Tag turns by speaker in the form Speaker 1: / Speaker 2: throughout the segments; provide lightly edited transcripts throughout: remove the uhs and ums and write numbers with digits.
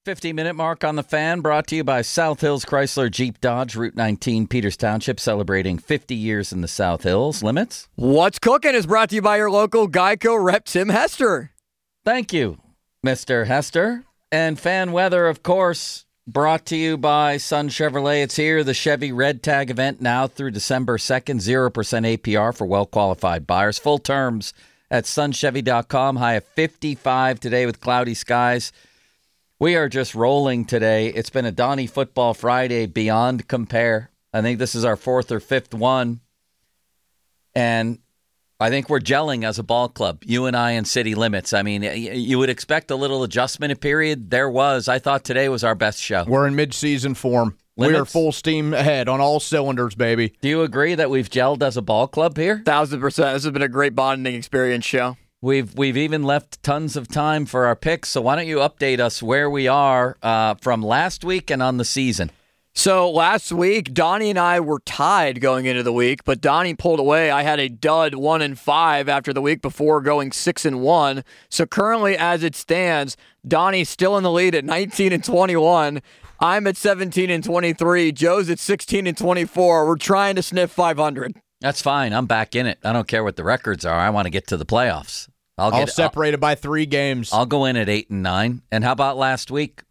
Speaker 1: 50-minute mark on the Fan, brought to you by South Hills Chrysler Jeep Dodge, Route 19, Peters Township, celebrating 50 years in the South Hills. Limits?
Speaker 2: What's Cooking is brought to you by your local Geico rep, Tim Hester.
Speaker 1: Thank you, Mr. Hester. And Fan Weather, of course, brought to you by Sun Chevrolet. It's here, the Chevy Red Tag event now through December 2nd, 0% APR for well-qualified buyers. Full terms at sunchevy.com. High of 55 today with cloudy skies. We are just rolling today. It's been a Donnie Football Friday beyond compare. I think this is our fourth or fifth one. And I think we're gelling as a ball club, you and I and City Limits. I mean, you would expect a little adjustment period. There was. I thought today was our best show.
Speaker 3: We're in mid-season form.
Speaker 1: Limits?
Speaker 3: We are full steam ahead on all cylinders, baby.
Speaker 1: Do you agree that we've gelled as a ball club here?
Speaker 2: 1,000%. This has been a great bonding experience show.
Speaker 1: We've even left tons of time for our picks, so why don't you update us where we are from last week and on the season?
Speaker 2: So last week, Donnie and I were tied going into the week, but Donnie pulled away. I had a dud 1-5 after the week before, going 6-1. So currently, as it stands, Donnie's still in the lead at 19-21. I'm at 17-23. Joe's at 16-24. We're trying to sniff 500.
Speaker 1: That's fine. I'm back in it. I don't care what the records are. I want to get to the playoffs.
Speaker 3: I'll separate it by 3 games.
Speaker 1: I'll go in at 8-9. And how about last week?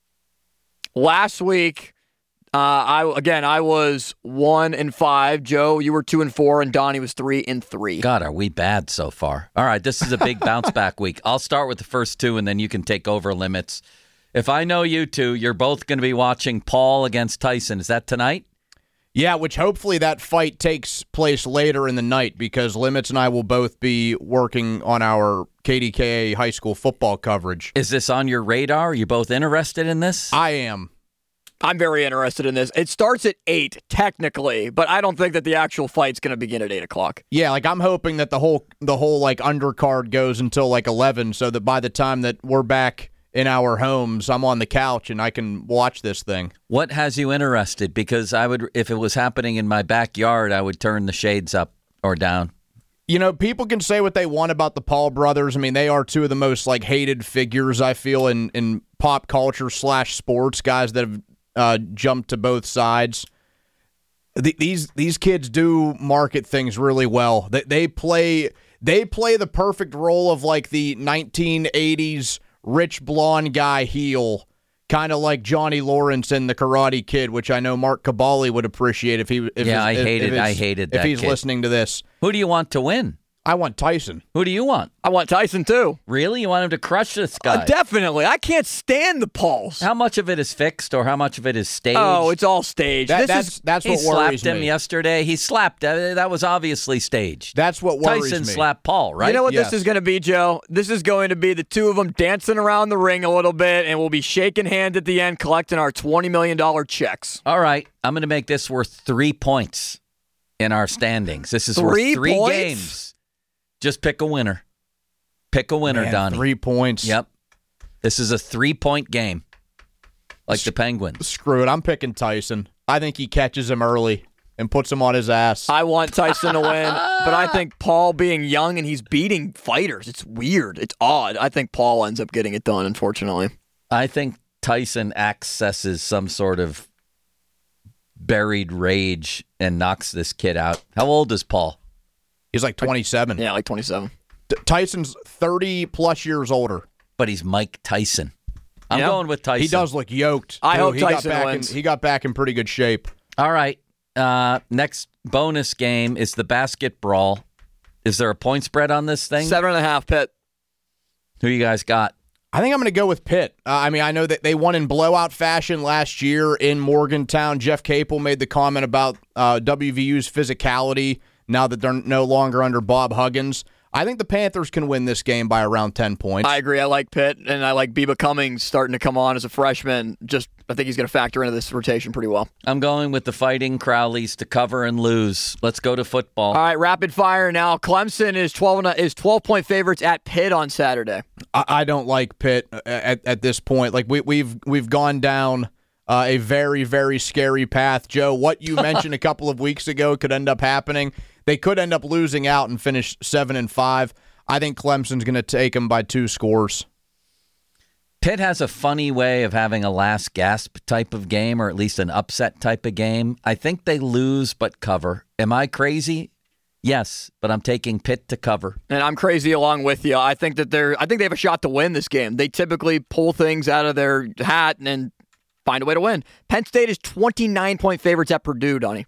Speaker 2: Last week, I was 1-5. Joe, you were 2-4, and Donnie was 3-3.
Speaker 1: God, are we bad so far? All right, this is a big bounce back week. I'll start with the first 2, and then you can take over Limits. If I know you two, you're both going to be watching Paul against Tyson. Is that tonight?
Speaker 3: Yeah, which hopefully that fight takes place later in the night because Limits and I will both be working on our KDKA high school football coverage.
Speaker 1: Is this on your radar? Are you both interested in this?
Speaker 3: I am.
Speaker 2: I'm very interested in this. It starts at 8, technically, but I don't think that the actual fight's going to begin at 8 o'clock.
Speaker 3: Yeah, like I'm hoping that the whole like undercard goes until like 11 so that by the time that we're back in our homes, I'm on the couch and I can watch this thing.
Speaker 1: What has you interested? Because I would, if it was happening in my backyard, I would turn the shades up or down.
Speaker 3: You know, people can say what they want about the Paul brothers. I mean, they are 2 of the most like hated figures, I feel, in pop culture / sports, guys that have jumped to both sides. These kids do market things really well. They play the perfect role of like the 1980s rich blonde guy heel, kind of like Johnny Lawrence in The Karate Kid, which I know Mark Cabali would appreciate if
Speaker 1: I hated that
Speaker 3: if he's
Speaker 1: kid.
Speaker 3: listening to this.
Speaker 1: Who do you want to win?
Speaker 3: I want Tyson.
Speaker 1: Who do you want?
Speaker 2: I want Tyson, too.
Speaker 1: Really? You want him to crush this guy?
Speaker 2: Definitely. I can't stand the Pauls.
Speaker 1: How much of it is fixed or how much of it is staged?
Speaker 2: Oh, it's all staged.
Speaker 3: That's what
Speaker 1: he
Speaker 3: worries
Speaker 1: slapped him
Speaker 3: me.
Speaker 1: yesterday. He slapped. That was obviously staged.
Speaker 3: That's what worries
Speaker 1: Tyson
Speaker 3: me.
Speaker 1: slapped Paul, right?
Speaker 2: You know what
Speaker 3: Yes.
Speaker 2: this is going to be, Joe? This is going to be the 2 of them dancing around the ring a little bit, and we'll be shaking hands at the end, collecting our $20 million checks.
Speaker 1: All right. I'm going to make this worth 3 points in our standings. This is
Speaker 2: 3
Speaker 1: worth 3
Speaker 2: points?
Speaker 1: games. Just pick a winner. Pick a winner,
Speaker 3: Man,
Speaker 1: Donnie.
Speaker 3: 3 points.
Speaker 1: Yep. This is a 3-point game, like the Penguins.
Speaker 3: Screw it. I'm picking Tyson. I think he catches him early and puts him on his ass.
Speaker 2: I want Tyson to win, but I think Paul being young and he's beating fighters, it's weird. It's odd. I think Paul ends up getting it done, unfortunately.
Speaker 1: I think Tyson accesses some sort of buried rage and knocks this kid out. How old is Paul?
Speaker 3: He's like 27.
Speaker 2: Yeah, like 27.
Speaker 3: Tyson's 30-plus years older.
Speaker 1: But he's Mike Tyson. I'm
Speaker 2: Yeah.
Speaker 1: going with Tyson.
Speaker 3: He does look yoked.
Speaker 2: I
Speaker 3: too.
Speaker 2: hope
Speaker 3: he
Speaker 2: Tyson
Speaker 3: got back
Speaker 2: wins.
Speaker 3: he got back in pretty good shape.
Speaker 1: All right. Next bonus game is the basket brawl. Is there a point spread on this thing?
Speaker 2: 7.5, Pitt.
Speaker 1: Who you guys got?
Speaker 3: I think I'm going to go with Pitt. I mean, I know that they won in blowout fashion last year in Morgantown. Jeff Capel made the comment about WVU's physicality now that they're no longer under Bob Huggins. I think the Panthers can win this game by around 10 points.
Speaker 2: I agree. I like Pitt, and I like Biba Cummings starting to come on as a freshman. I think he's going to factor into this rotation pretty well.
Speaker 1: I'm going with the Fighting Crowleys to cover and lose. Let's go to football.
Speaker 2: All right, rapid fire now. Clemson is 12-point favorites at Pitt on Saturday.
Speaker 3: I don't like Pitt at this point. Like we've gone down a very, very scary path. Joe, what you mentioned a couple of weeks ago could end up happening. They could end up losing out and finish 7-5. I think Clemson's going to take them by 2 scores.
Speaker 1: Pitt has a funny way of having a last gasp type of game, or at least an upset type of game. I think they lose but cover. Am I crazy? Yes, but I'm taking Pitt to cover.
Speaker 2: And I'm crazy along with you. I think they have a shot to win this game. They typically pull things out of their hat and find a way to win. Penn State is 29-point favorites at Purdue, Donnie.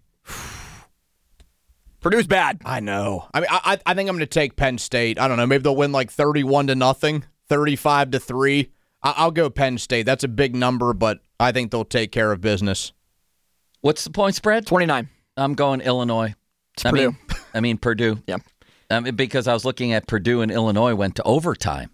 Speaker 2: Purdue's bad.
Speaker 3: I know. I mean, I think I'm going to take Penn State. I don't know. Maybe they'll win like 31-0, 35-3. I'll go Penn State. That's a big number, but I think they'll take care of business.
Speaker 1: What's the point spread?
Speaker 2: 29.
Speaker 1: I'm going Illinois.
Speaker 2: Purdue.
Speaker 1: I mean Purdue.
Speaker 2: Yeah.
Speaker 1: Because I was looking at Purdue and Illinois went to overtime,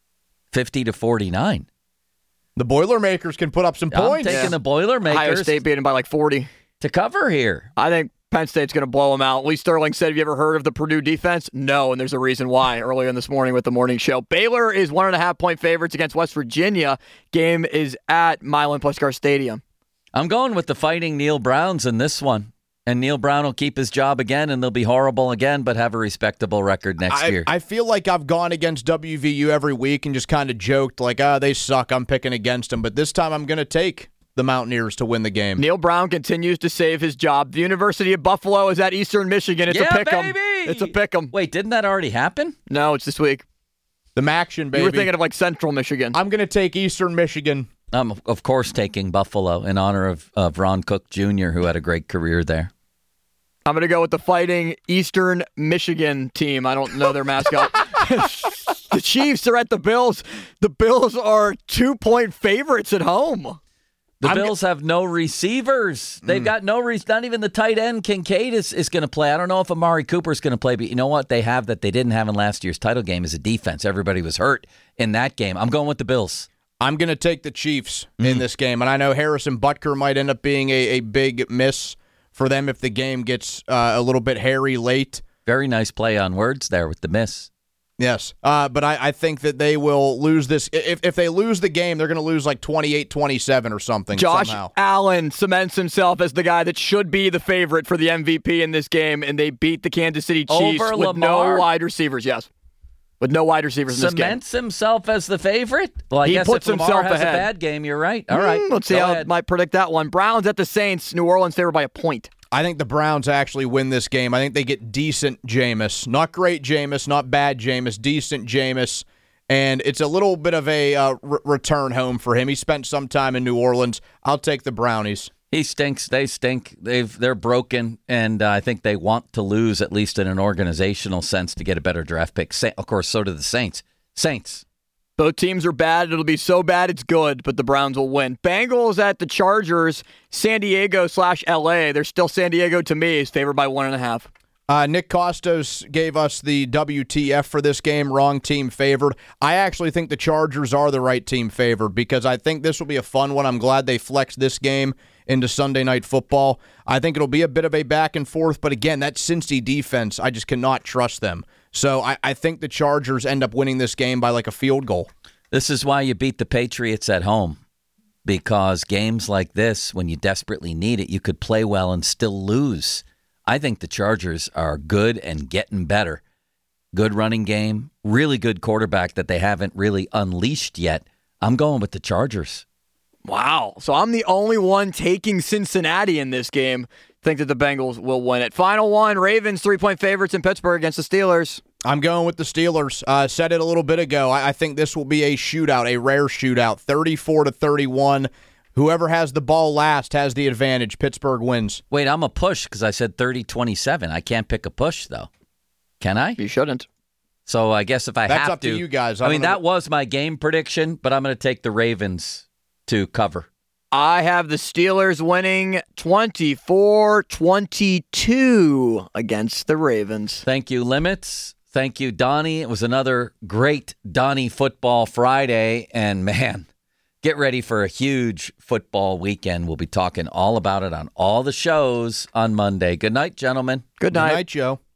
Speaker 1: 50-49.
Speaker 3: The Boilermakers can put up some points.
Speaker 1: I'm taking the Boilermakers.
Speaker 2: Ohio State beat them by like 40
Speaker 1: to cover here.
Speaker 2: I think Penn State's going to blow them out. Lee Sterling said, have you ever heard of the Purdue defense? No, and there's a reason why earlier in this morning with the morning show. Baylor is 1.5-point favorites against West Virginia. Game is at Milan Pliskar Stadium.
Speaker 1: I'm going with the Fighting Neil Browns in this one. And Neil Brown will keep his job again, and they'll be horrible again, but have a respectable record next year.
Speaker 3: I feel like I've gone against WVU every week and just kind of joked, like, they suck, I'm picking against them. But this time I'm going to take the Mountaineers to win the game.
Speaker 2: Neil Brown continues to save his job. The University of Buffalo is at Eastern Michigan. It's a pick'em. It's a pick'em.
Speaker 1: Wait, didn't that already happen?
Speaker 2: No, it's this week.
Speaker 3: The Maction, baby.
Speaker 2: You were thinking of like Central Michigan.
Speaker 3: I'm going to take Eastern Michigan.
Speaker 1: I'm, of course, taking Buffalo in honor of Ron Cook Jr., who had a great career there.
Speaker 2: I'm going to go with the Fighting Eastern Michigan team. I don't know their mascot. The Chiefs are at the Bills. The Bills are 2-point favorites at home.
Speaker 1: The Bills have no receivers. They've got no not even the tight end Kincaid is going to play. I don't know if Amari Cooper is going to play, but you know what they have that they didn't have in last year's title game is a defense. Everybody was hurt in that game. I'm going with the Bills.
Speaker 3: I'm going to take the Chiefs in this game, and I know Harrison Butker might end up being a big miss for them if the game gets a little bit hairy late.
Speaker 1: Very nice play on words there with the miss.
Speaker 3: Yes, but I think that they will lose this. If they lose the game, they're going to lose like 28-27 or something.
Speaker 2: Josh
Speaker 3: somehow.
Speaker 2: Allen cements himself as the guy that should be the favorite for the MVP in this game, and they beat the Kansas City Chiefs
Speaker 1: over
Speaker 2: with
Speaker 1: Lamar?
Speaker 2: no wide receivers. Yes, with no wide receivers in this game.
Speaker 1: Cements himself as the favorite? Well, I
Speaker 2: He
Speaker 1: guess
Speaker 2: puts
Speaker 1: if Lamar
Speaker 2: himself
Speaker 1: has
Speaker 2: ahead.
Speaker 1: a bad game, you're right. All right,
Speaker 2: Let's see
Speaker 1: Go
Speaker 2: how
Speaker 1: ahead.
Speaker 2: it might predict that one. Browns at the Saints. New Orleans favored by a point.
Speaker 3: I think the Browns actually win this game. I think they get decent Jameis. Not great Jameis, not bad Jameis, decent Jameis. And it's a little bit of a return home for him. He spent some time in New Orleans. I'll take the Brownies.
Speaker 1: He stinks. They stink. They're broken, and I think they want to lose, at least in an organizational sense, to get a better draft pick. Of course, so do the Saints. Saints.
Speaker 2: Both teams are bad. It'll be so bad it's good, but the Browns will win. Bengals at the Chargers. San Diego/LA. They're still San Diego to me. Is favored by 1.5.
Speaker 3: Nick Costos gave us the WTF for this game. Wrong team favored. I actually think the Chargers are the right team favored because I think this will be a fun one. I'm glad they flexed this game into Sunday Night Football. I think it'll be a bit of a back and forth, but again, that Cincy defense, I just cannot trust them. So I think the Chargers end up winning this game by like a field goal.
Speaker 1: This is why you beat the Patriots at home, because games like this, when you desperately need it, you could play well and still lose. I think the Chargers are good and getting better. Good running game, really good quarterback that they haven't really unleashed yet. I'm going with the Chargers.
Speaker 2: Wow. So I'm the only one taking Cincinnati in this game. Think that the Bengals will win it. Final one, Ravens 3-point favorites in Pittsburgh against the Steelers.
Speaker 3: I'm going with the Steelers. Said it a little bit ago. I think this will be a shootout, a rare shootout, 34-31. Whoever has the ball last has the advantage. Pittsburgh wins.
Speaker 1: Wait, I'm a push because I said 30-27. I can't pick a push, though. Can I?
Speaker 2: You shouldn't.
Speaker 1: So I guess if I
Speaker 3: That's
Speaker 1: have
Speaker 3: up to you guys.
Speaker 1: I mean, that was my game prediction, but I'm going to take the Ravens to cover.
Speaker 2: I have the Steelers winning 24-22 against the Ravens.
Speaker 1: Thank you, Limits. Thank you, Donnie. It was another great Donnie Football Friday. And, man, get ready for a huge football weekend. We'll be talking all about it on all the shows on Monday. Good night, gentlemen.
Speaker 2: Good night.
Speaker 3: Good night, Joe.